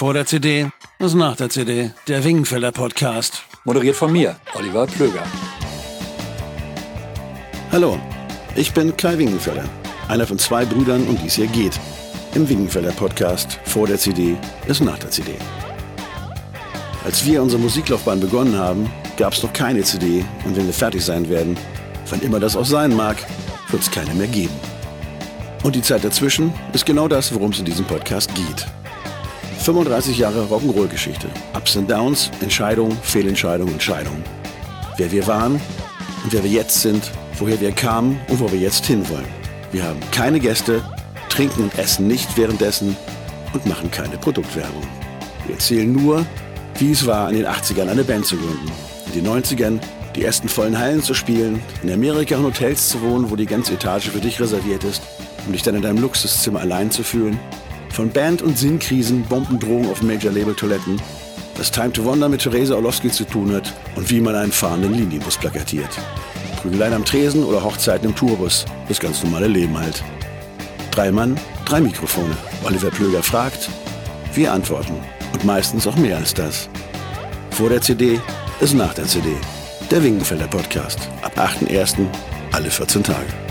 Vor der CD ist nach der CD, der Wingenfelder Podcast. Moderiert von mir, Oliver Plöger. Hallo, ich bin Kai Wingenfelder, einer von 2 Brüdern, um die es hier geht. Im Wingenfelder Podcast Vor der CD ist nach der CD. Als wir unsere Musiklaufbahn begonnen haben, gab es noch keine CD und wenn wir fertig sein werden, wann immer das auch sein mag, wird es keine mehr geben. Und die Zeit dazwischen ist genau das, worum es in diesem Podcast geht. 35 Jahre Rock'n'Roll-Geschichte. Ups and Downs, Entscheidungen, Fehlentscheidungen und Scheidungen. Wer wir waren und wer wir jetzt sind, woher wir kamen und wo wir jetzt hinwollen. Wir haben keine Gäste, trinken und essen nicht währenddessen und machen keine Produktwerbung. Wir erzählen nur, wie es war, in den 80ern eine Band zu gründen, in den 90ern die ersten vollen Hallen zu spielen, in Amerika in Hotels zu wohnen, wo die ganze Etage für dich reserviert ist, um dich dann in deinem Luxuszimmer allein zu fühlen. Von Band- und Sinnkrisen, Bombendrohungen auf Major-Label-Toiletten, was Time to Wonder mit Theresa Orlowski zu tun hat und wie man einen fahrenden Linienbus plakatiert. Prügeleien am Tresen oder Hochzeiten im Tourbus, das ganz normale Leben halt. 3 Mann, 3 Mikrofone. Oliver Plöger fragt, wir antworten. Und meistens auch mehr als das. Vor der CD ist nach der CD. Der Wingenfelder Podcast. Ab 8.1. alle 14 Tage.